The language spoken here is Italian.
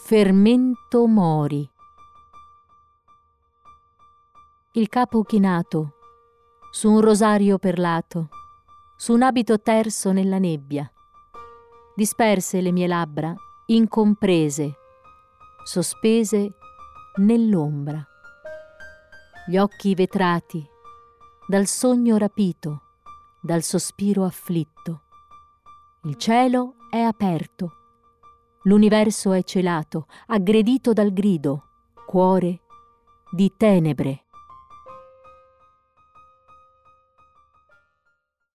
Fermento Mori. Il capo chinato, su un rosario perlato, su un abito terso nella nebbia, disperse le mie labbra incomprese, sospese nell'ombra. Gli occhi vetrati, dal sogno rapito, dal sospiro afflitto. Il cielo è aperto, l'universo è celato, aggredito dal grido, cuore di tenebre.